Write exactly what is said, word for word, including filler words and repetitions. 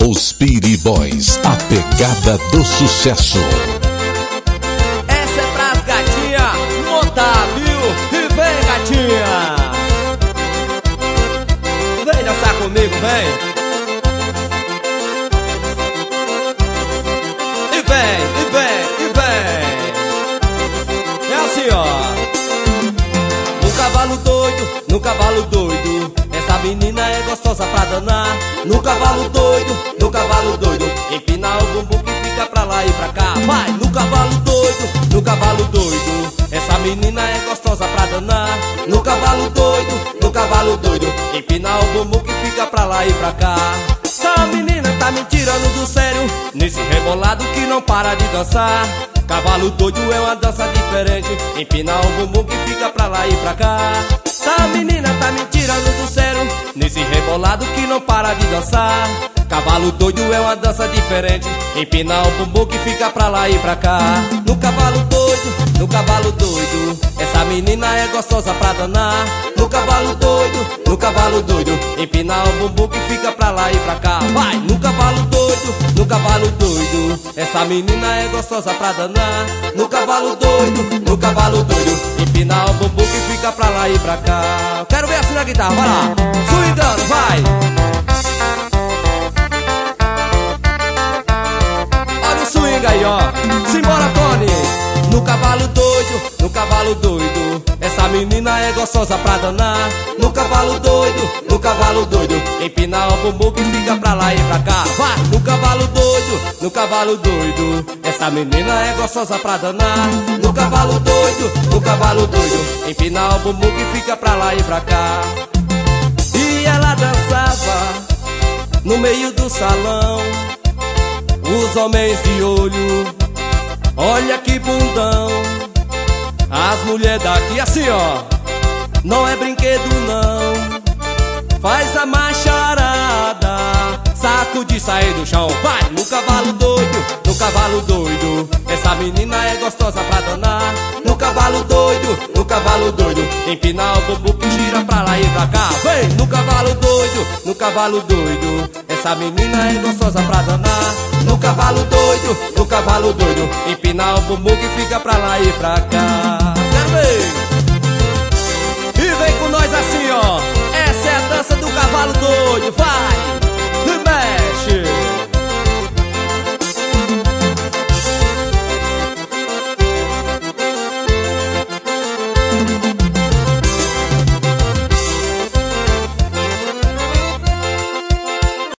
Os Piri Boys, a pegada do sucesso. Essa é pras gatinha, montar, viu? E vem, gatinha, vem dançar comigo, vem. E vem, e vem, e vem. É assim, ó. No cavalo doido, no cavalo doido, essa menina é gostosa pra danar. No cavalo doido, no cavalo doido, empina o bumbum que fica pra lá e pra cá. Vai! No cavalo doido, no cavalo doido, essa menina é gostosa pra danar. No cavalo doido, no cavalo doido, empina o bumbum que fica pra lá e pra cá. Essa menina tá me tirando do sério, nesse rebolado que não para de dançar. Cavalo doido é uma dança diferente, empina o bumbum que fica pra lá e pra cá. Essa menina tá me tirando do sério, nesse rebolado que não para de dançar. Cavalo doido é uma dança diferente, empina o bumbum que fica pra lá e pra cá. No cavalo doido, no cavalo doido, essa menina é gostosa pra danar. No cavalo doido, no cavalo doido, empina o bumbum que fica pra lá e pra cá. Vai! No cavalo doido, no cavalo doido, essa menina é gostosa pra danar. No cavalo doido, no cavalo doido, empina o bumbum que fica pra lá e pra cá. Quero ver assim na guitarra, vai lá, swingando, vai! Olha o swing aí, ó, simbora, Tony! No cavalo doido, no cavalo doido, essa menina é gostosa pra danar. No cavalo doido, no cavalo doido, empina o bumbum que fica pra lá e pra cá. Vai! No cavalo doido, no cavalo doido, essa menina é gostosa pra danar. No cavalo doido, no cavalo doido, empina o bumbum que fica pra lá e pra cá. E ela dançava no meio do salão, os homens de olho, olha que bundão. As mulheres daqui assim, ó, não é brinquedo não. Faz a macharada, saco de sair do chão. Vai! No cavalo doido, no cavalo doido, essa menina é gostosa pra danar. No cavalo doido, no cavalo doido, empina o bumbum que gira pra lá e pra cá. Vem! No cavalo doido, no cavalo doido, essa menina é gostosa pra danar. No cavalo doido, no cavalo doido, empina o bumbum que fica pra lá e pra cá. Quero ver! E vem com nós assim, ó, essa é a dança do cavalo doido, vai!